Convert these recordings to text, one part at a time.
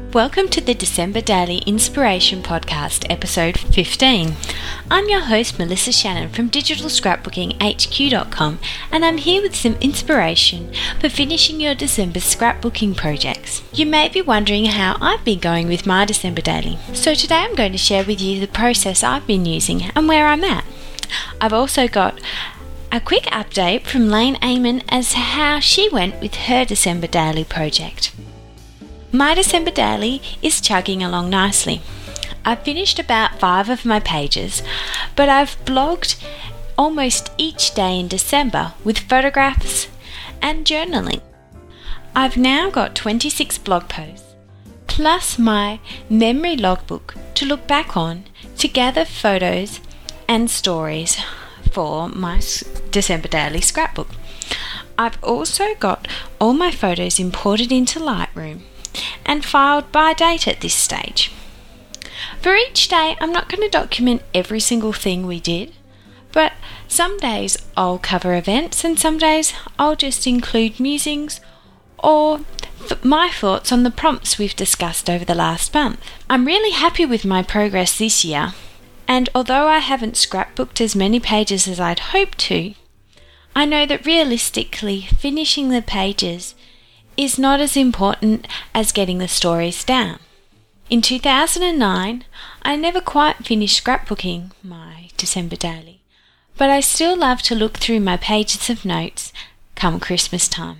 Welcome to the December Daily Inspiration Podcast, episode 15. I'm your host, Melissa Shannon from digitalscrapbookinghq.com, and I'm here with some inspiration for finishing your December scrapbooking projects. You may be wondering how I've been going with my December Daily. So today I'm going to share with you the process I've been using and where I'm at. I've also got a quick update from Lane Amon as to how she went with her December Daily project. My December Daily is chugging along nicely. I've finished about 5 of my pages, but I've blogged almost each day in December with photographs and journaling. I've now got 26 blog posts, plus my memory logbook to look back on to gather photos and stories for my December Daily scrapbook. I've also got all my photos imported into Lightroom and filed by date at this stage. For each day, I'm not going to document every single thing we did, but some days I'll cover events and some days I'll just include musings or my thoughts on the prompts we've discussed over the last month. I'm really happy with my progress this year, and although I haven't scrapbooked as many pages as I'd hoped to, I know that realistically finishing the pages is not as important as getting the stories down. In 2009, I never quite finished scrapbooking my December Daily, but I still love to look through my pages of notes come Christmas time.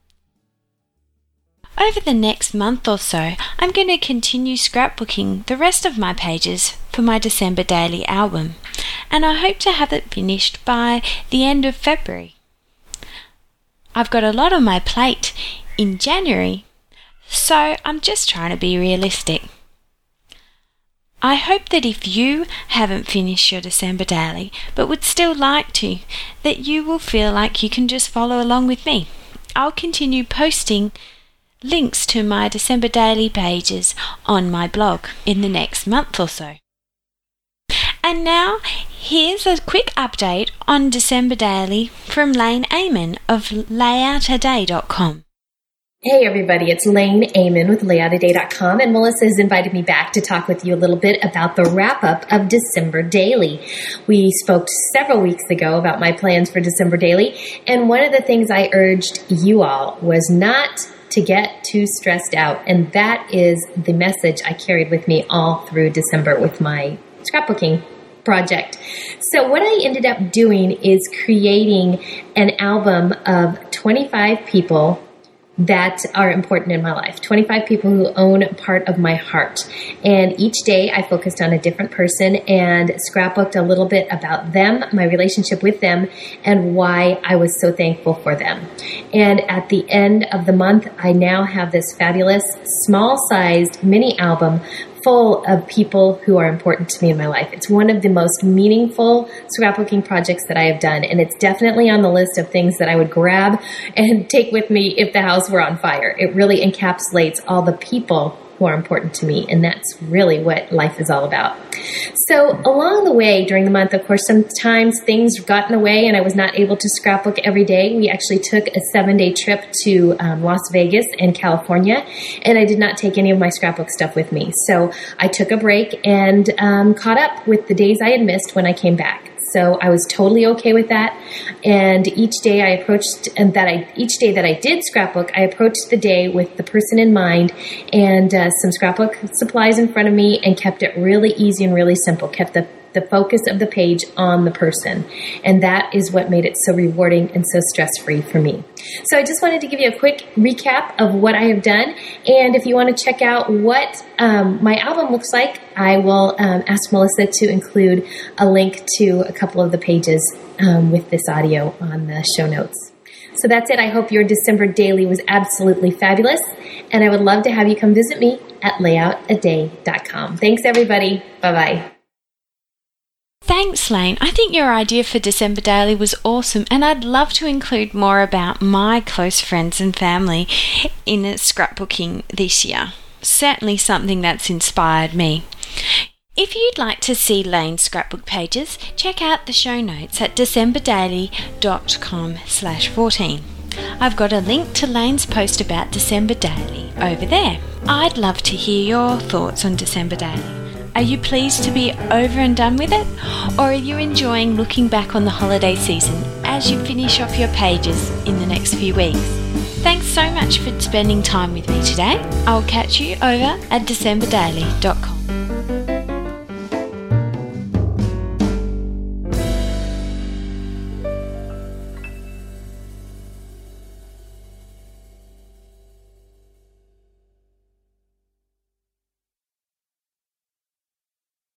Over the next month or so, I'm going to continue scrapbooking the rest of my pages for my December Daily album, and I hope to have it finished by the end of February. I've got a lot on my plate in January, so I'm just trying to be realistic. I hope that if you haven't finished your December Daily but would still like to, that you will feel like you can just follow along with me. I'll continue posting links to my December Daily pages on my blog in the next month or so. And now, here's a quick update on December Daily from Lane Amon of layoutoday.com. Hey everybody, it's Lane Amon with layoutoday.com, and Melissa has invited me back to talk with you a little bit about the wrap-up of December Daily. We spoke several weeks ago about my plans for December Daily, and one of the things I urged you all was not to get too stressed out, and that is the message I carried with me all through December with my scrapbooking project. So what I ended up doing is creating an album of 25 people that are important in my life, 25 people who own part of my heart. And each day I focused on a different person and scrapbooked a little bit about them, my relationship with them, and why I was so thankful for them. And at the end of the month, I now have this fabulous small-sized mini album full of people who are important to me in my life. It's one of the most meaningful scrapbooking projects that I have done, and it's definitely on the list of things that I would grab and take with me if the house were on fire. It really encapsulates all the people who are important to me, and that's really what life is all about. So along the way during the month, of course, sometimes things got in the way and I was not able to scrapbook every day. We actually took a 7-day trip to Las Vegas and California, and I did not take any of my scrapbook stuff with me. So I took a break and caught up with the days I had missed when I came back. So I was totally okay with that. And each day that I did scrapbook, I approached the day with the person in mind and some scrapbook supplies in front of me, and kept it really easy and really simple. Kept the focus of the page on the person. And that is what made it so rewarding and so stress-free for me. So I just wanted to give you a quick recap of what I have done. And if you want to check out what my album looks like, I will ask Melissa to include a link to a couple of the pages with this audio on the show notes. So that's it. I hope your December Daily was absolutely fabulous. And I would love to have you come visit me at layoutoday.com. Thanks, everybody. Bye-bye. Thanks, Lane. I think your idea for December Daily was awesome, and I'd love to include more about my close friends and family in scrapbooking this year. Certainly something that's inspired me. If you'd like to see Lane's scrapbook pages, check out the show notes at decemberdaily.com/14. I've got a link to Lane's post about December Daily over there. I'd love to hear your thoughts on December Daily. Are you pleased to be over and done with it? Or are you enjoying looking back on the holiday season as you finish off your pages in the next few weeks? Thanks so much for spending time with me today. I'll catch you over at decemberdaily.com.